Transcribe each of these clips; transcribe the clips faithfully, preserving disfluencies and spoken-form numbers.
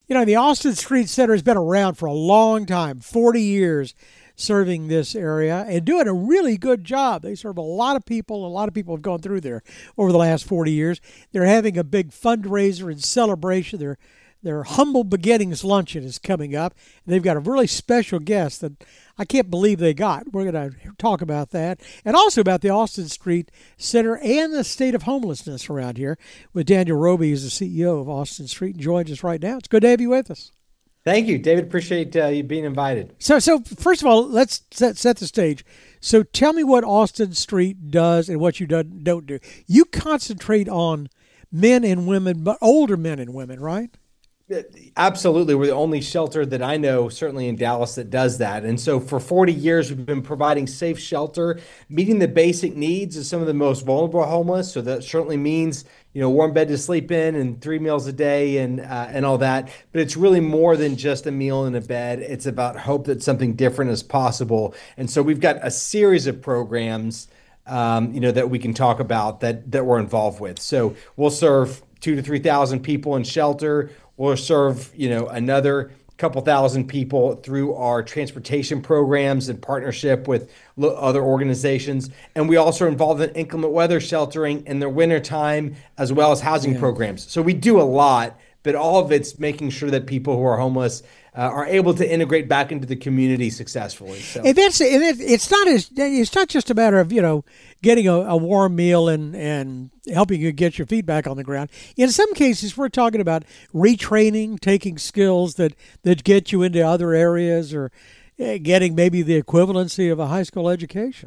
You know, the Austin Street Center has been around for a long time, forty years, serving this area and doing a really good job. They serve a lot of people. A lot of people have gone through there over the last forty years. They're having a big fundraiser and celebration. Their their Humble Beginnings Luncheon is coming up. And they've got a really special guest that I can't believe they got. We're going to talk about that and also about the Austin Street Center and the state of homelessness around here with Daniel Roby, who's the C E O of Austin Street, and joins us right now. It's good to have you with us. Thank you, David. Appreciate uh, you being invited. So, so first of all, let's set, set the stage. So tell me what Austin Street does and what you don't, don't do. You concentrate on men and women, but older men and women, right? Absolutely. We're the only shelter that I know, certainly in Dallas, that does that. And so for forty years, we've been providing safe shelter, meeting the basic needs of some of the most vulnerable homeless. So that certainly means, you know, warm bed to sleep in and three meals a day and uh, and all that. But it's really more than just a meal and a bed. It's about hope that something different is possible. And so we've got a series of programs, um, you know, that we can talk about that that we're involved with. So we'll serve two to three thousand people in shelter. We'll serve, you know, another couple thousand people through our transportation programs in partnership with other organizations. And we also are involved in inclement weather sheltering in the wintertime, as well as housing yeah. programs. So we do a lot, but all of it's making sure that people who are homeless uh, are able to integrate back into the community successfully. So and that's and it, it's not as it's not just a matter of, you know, getting a, a warm meal and, and helping you get your feet back on the ground. In some cases, we're talking about retraining, taking skills that, that get you into other areas or getting maybe the equivalency of a high school education.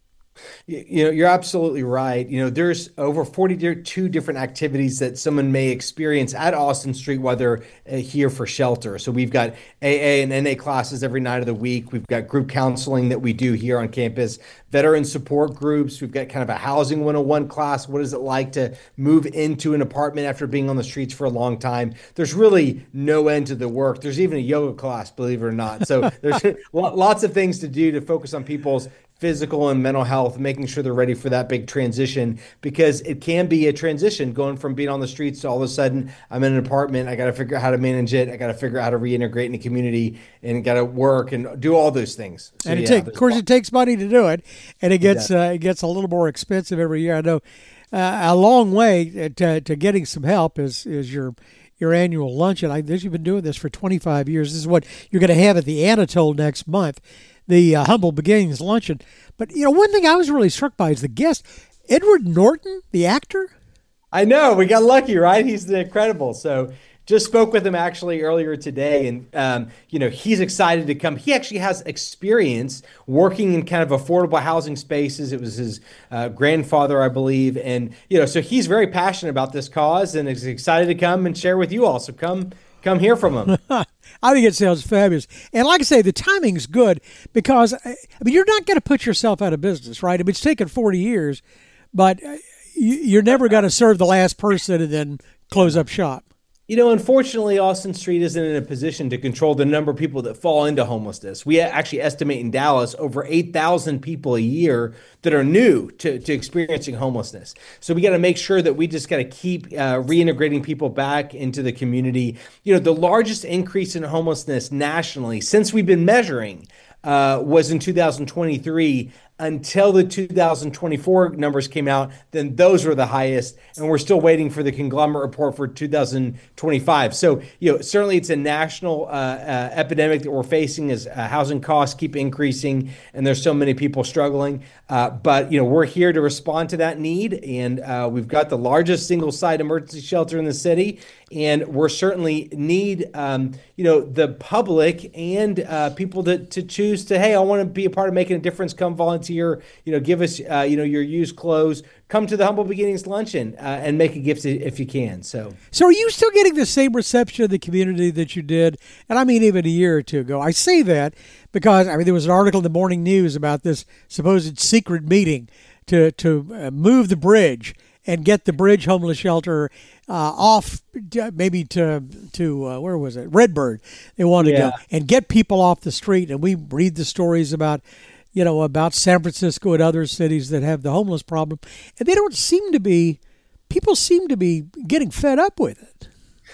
You know, you're absolutely right. You know, there's over forty-two different activities that someone may experience at Austin Street while they're uh, here for shelter. So we've got A A and N A classes every night of the week. We've got group counseling that we do here on campus, veteran support groups. We've got kind of a housing one oh one class. What is it like to move into an apartment after being on the streets for a long time? There's really no end to the work. There's even a yoga class, believe it or not. So there's lots of things to do to focus on people's physical and mental health, making sure they're ready for that big transition, because it can be a transition going from being on the streets to all of a sudden I'm in an apartment. I got to figure out how to manage it. I got to figure out how to reintegrate in the community and got to work and do all those things. So, and it yeah, take, of course, it takes money to do it, and it gets uh, it gets a little more expensive every year. I know uh, a long way to, to getting some help is is your your annual luncheon. I guess you've been doing this for twenty-five years. This is what you're going to have at the Anatole next month, the uh, Humble Beginnings Luncheon. But, you know, one thing I was really struck by is the guest, Edward Norton, the actor. I know. We got lucky, right? He's incredible. So just spoke with him actually earlier today. And, um, you know, he's excited to come. He actually has experience working in kind of affordable housing spaces. It was his uh, grandfather, I believe. And, you know, so he's very passionate about this cause and is excited to come and share with you all. So come Come hear from him. I think it sounds fabulous. And like I say, the timing's good because, I mean, you're not going to put yourself out of business, right? I mean, it's taken forty years, but you're never going to serve the last person and then close up shop. You know, unfortunately, Austin Street isn't in a position to control the number of people that fall into homelessness. We actually estimate in Dallas over eight thousand people a year that are new to, to experiencing homelessness. So we got to make sure that we just got to keep uh, reintegrating people back into the community. You know, the largest increase in homelessness nationally since we've been measuring uh, was in two thousand twenty-three. Until the two thousand twenty-four numbers came out, then those were the highest, and we're still waiting for the conglomerate report for two thousand twenty-five. So, you know, certainly it's a national uh, uh, epidemic that we're facing as uh, housing costs keep increasing, and there's so many people struggling. Uh, but, you know, we're here to respond to that need, and uh, we've got the largest single-site emergency shelter in the city, and we're certainly need, um, you know, the public and uh, people to, to choose to, hey, I want to be a part of making a difference, come volunteer, you know, give us, uh, you know, your used clothes, come to the Humble Beginnings Luncheon uh, and make a gift if you can. So, so are you still getting the same reception of the community that you did? And I mean, even a year or two ago. I say that because, I mean, there was an article in the Morning News about this supposed secret meeting to, to uh, move the bridge and get the bridge homeless shelter uh, off, maybe to, to uh, where was it? Redbird. They wanted yeah. to go and get people off the street. And we read the stories about, you know, about San Francisco and other cities that have the homeless problem. And they don't seem to be, people seem to be getting fed up with it.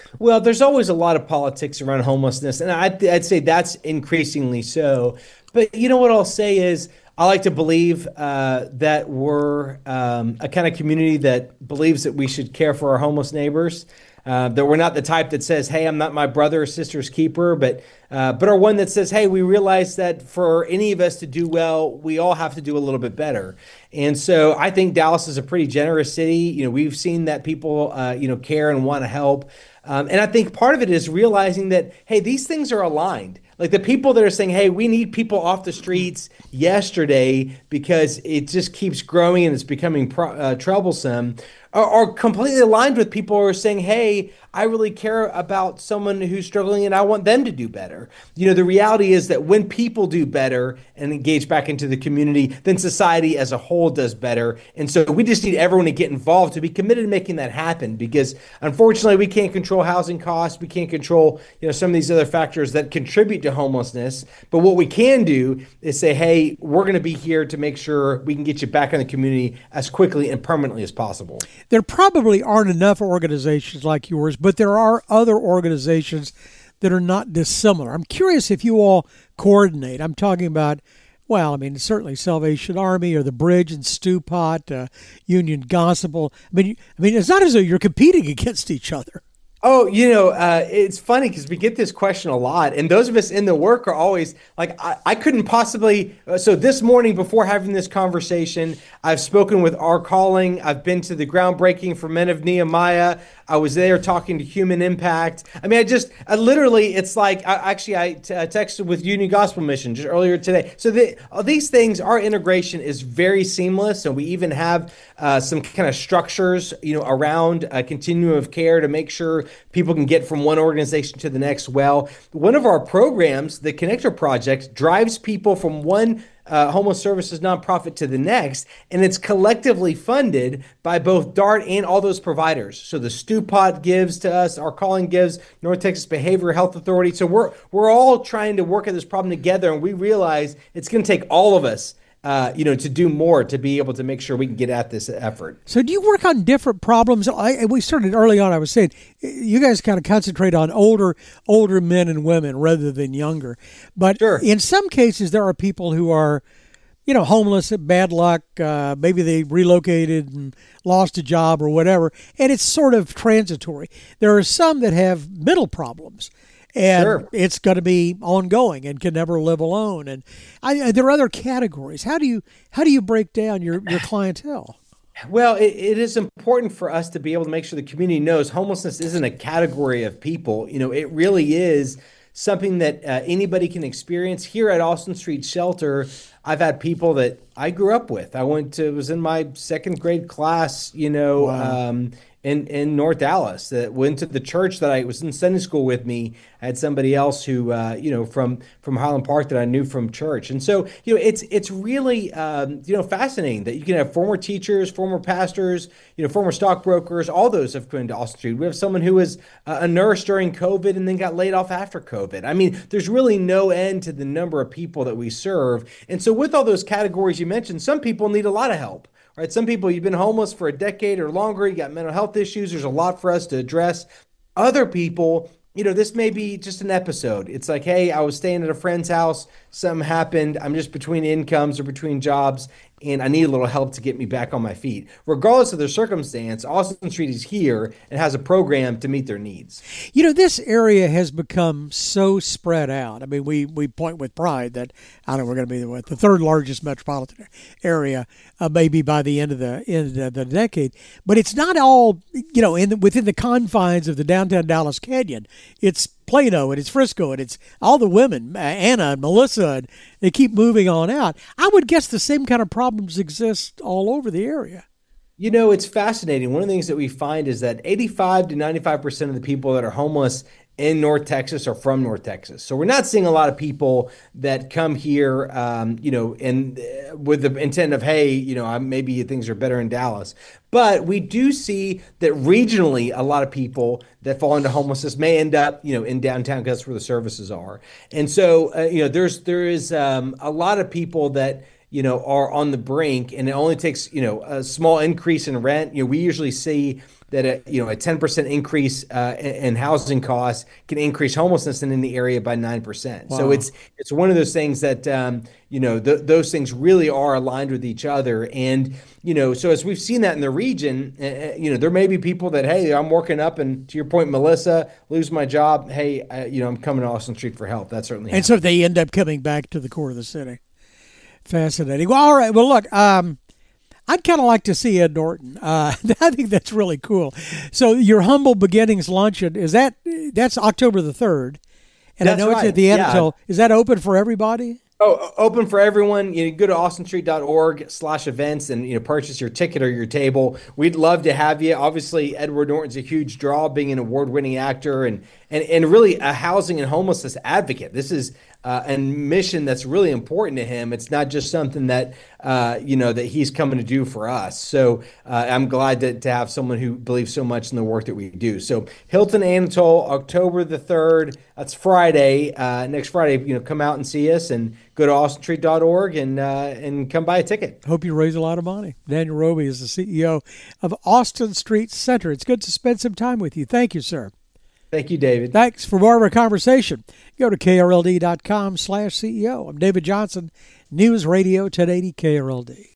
Well, there's always a lot of politics around homelessness, and I'd, I'd say that's increasingly so. But you know what I'll say is, I like to believe uh, that we're um, a kind of community that believes that we should care for our homeless neighbors. Uh, that we're not the type that says, "Hey, I'm not my brother or sister's keeper," but uh, but are one that says, "Hey, we realize that for any of us to do well, we all have to do a little bit better." And so I think Dallas is a pretty generous city. You know, we've seen that people, uh, you know, care and want to help. Um, and I think part of it is realizing that, hey, these things are aligned. Like the people that are saying, hey, we need people off the streets yesterday because it just keeps growing and it's becoming pro- uh, troublesome, are, are completely aligned with people who are saying, hey, I really care about someone who's struggling and I want them to do better. You know, the reality is that when people do better and engage back into the community, then society as a whole does better. And so we just need everyone to get involved, to be committed to making that happen, because unfortunately we can't control housing costs. We can't control, you know, some of these other factors that contribute to homelessness. But what we can do is say, hey, we're going to be here to make sure we can get you back in the community as quickly and permanently as possible. There probably aren't enough organizations like yours, but there are other organizations that are not dissimilar. I'm curious if you all coordinate. I'm talking about, well, I mean, certainly Salvation Army or the Bridge and Stewpot, uh, Union Gospel. I mean, I mean, it's not as though you're competing against each other. Oh, you know, uh, it's funny because we get this question a lot, and those of us in the work are always like, I, I couldn't possibly. Uh, so this morning, before having this conversation, I've spoken with Our Calling. I've been to the groundbreaking for Men of Nehemiah. I was there talking to Human Impact. I mean, I just, I literally, it's like, I, actually, I t- uh, texted with Union Gospel Mission just earlier today. So the, uh, these things, our integration is very seamless, and we even have uh, some kind of structures, you know, around a continuum of care to make sure people can get from one organization to the next. Well, one of our programs, the Connector Project, drives people from one Uh, homeless services nonprofit to the next, and it's collectively funded by both DART and all those providers. So the Stewpot gives to us, Our Calling gives, North Texas Behavioral Health Authority. So we're we're all trying to work at this problem together, and we realize it's going to take all of us, uh, you know, to do more to be able to make sure we can get at this effort. So do you work on different problems? I, we started early on. I was saying you guys kind of concentrate on older older men and women rather than younger. But Sure. In some cases, there are people who are, you know, homeless, bad luck. Uh, maybe they relocated and lost a job or whatever, and it's sort of transitory. There are some that have mental problems. And Sure. it's going to be ongoing and can never live alone. And I, there are other categories. How do you how do you break down your, your clientele? Well, it, it is important for us to be able to make sure the community knows homelessness isn't a category of people. You know, it really is something that uh, anybody can experience. Here at Austin Street Shelter, I've had people that I grew up with. I went to, was in my second grade class, you know, Wow. um, in, in North Dallas, that went to the church that I was in Sunday school with me. I had somebody else who, uh, you know, from, from Highland Park that I knew from church. And so, you know, it's, it's really, um, you know, fascinating that you can have former teachers, former pastors, you know, former stockbrokers, all those have come into Austin Street. We have someone who was a nurse during COVID and then got laid off after COVID. I mean, there's really no end to the number of people that we serve. And so with all those categories you mentioned, some people need a lot of help. Right, some people, you've been homeless for a decade or longer, you got mental health issues, there's a lot for us to address. Other people, you know, this may be just an episode. It's like, hey, I was staying at a friend's house, something happened, I'm just between incomes or between jobs, and I need a little help to get me back on my feet. Regardless of their circumstance, Austin Street is here and has a program to meet their needs. You know, this area has become so spread out. I mean, we, we point with pride that, I don't know, we're going to be the, the third largest metropolitan area, uh, maybe by the end of the end of the decade. But it's not all, you know, in the, within the confines of the downtown Dallas Canyon. It's Plano and it's Frisco and it's all the women, Anna and Melissa, and they keep moving on out. I would guess the same kind of problems exist all over the area. You know, it's fascinating. One of the things that we find is that eighty-five to ninety-five percent of the people that are homeless in North Texas are from North Texas. So we're not seeing a lot of people that come here, um, you know, and uh, with the intent of, hey, you know, maybe things are better in Dallas. But we do see that regionally, a lot of people that fall into homelessness may end up, you know, in downtown because that's where the services are. And so, uh, you know, there's there is um, a lot of people that, you know, are on the brink, and it only takes, you know, a small increase in rent. You know, we usually see that a, you know a ten percent increase uh, in, in housing costs can increase homelessness in the area by nine percent. Wow. So it's it's one of those things that um, you know th- those things really are aligned with each other. And you know, so as we've seen that in the region, uh, you know, there may be people that, hey, I'm working up, and to your point, Melissa, lose my job. Hey, uh, you know, I'm coming to Austin Street for help. That certainly. And happens. so they end up coming back to the core of the city. Fascinating. Well, all right. Well, look, um, I'd kind of like to see Ed Norton. Uh, I think that's really cool. So your Humble Beginnings luncheon, is that that's October the third, and that's I know right. it's at the end yeah. until. Is that open for everybody? Oh, open for everyone. You know, go to austin street dot org slash events and you know purchase your ticket or your table. We'd love to have you. Obviously, Edward Norton's a huge draw, being an award-winning actor and and and really a housing and homelessness advocate. This is uh, a mission that's really important to him. It's not just something that uh, you know that he's coming to do for us. So uh, I'm glad to, to have someone who believes so much in the work that we do. So Hilton Anatole, October the third. That's Friday. Uh, next Friday, you know, come out and see us and go to austin street dot org and uh, and come buy a ticket. Hope you raise a lot of money. Daniel Roby is the C E O of Austin Street Center. It's good to spend some time with you. Thank you, sir. Thank you, David. Thanks. For more of our conversation, go to K R L D dot com slash C E O. I'm David Johnson, News Radio ten eighty K R L D.